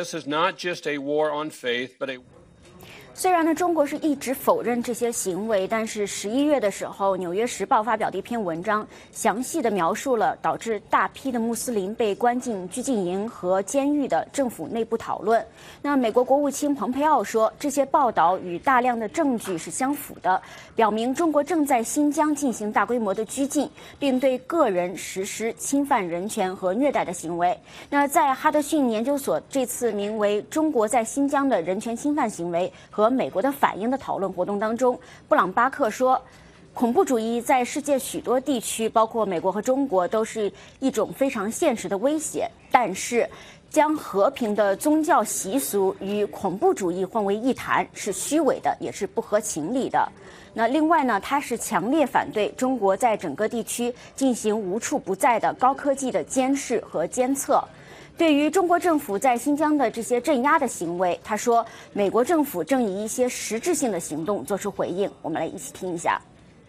虽然呢，中国是一直否认这些行为，但是11月的时候，《纽约时报》发表的一篇文章，详细的描述了导致大批的穆斯林被关进拘禁营和监狱的政府内部讨论。那美国国务卿蓬佩奥说，这些报道与大量的证据是相符的，表明中国正在新疆进行大规模的拘禁，并对个人实施侵犯人权和虐待的行为。那在哈德逊研究所这次名为《中国在新疆的人权侵犯行为和美国的反应》的讨论活动当中，布朗巴克说，恐怖主义在世界许多地区，包括美国和中国，都是一种非常现实的威胁。但是，将和平的宗教习俗与恐怖主义混为一谈是虚伪的，也是不合情理的。那另外呢，他是强烈反对中国在整个地区进行无处不在的高科技的监视和监测。对于中国政府在新疆的这些镇压的行为，他说，美国政府正以一些实质性的行动做出回应。我们来一起听一下。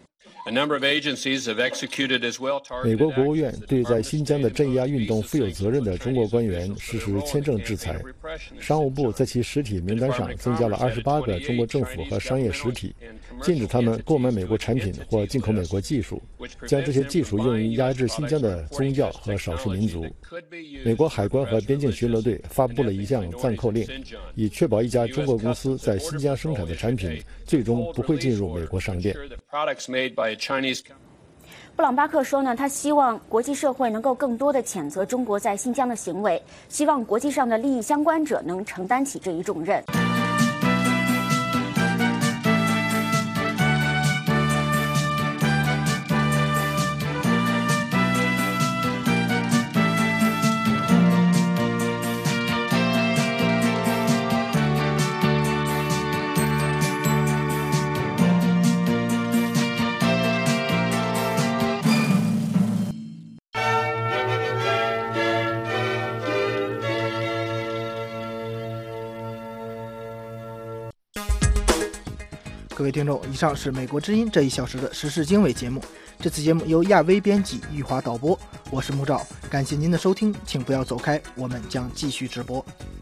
美国国务院对在新疆的镇压运动负有责任的中国官员实施签证制裁。商务部在其实体名单上增加了28个中国政府和商业实体，禁止他们购买美国产品或进口美国技术，将这些技术用于压制新疆的宗教和少数民族。美国海关和边境巡逻队发布了一项暂扣令，以确保一家中国公司在新疆生产的产品最终不会进入美国商店。 布朗巴克说呢，他希望国际社会能够更多的谴责中国在新疆的行为，希望国际上的利益相关者能承担起这一重任。 各位听众，以上是美国之音这1小时的时事经纬节目。这次节目由亚威编辑，玉华导播，我是木照。感谢您的收听，请不要走开，我们将继续直播。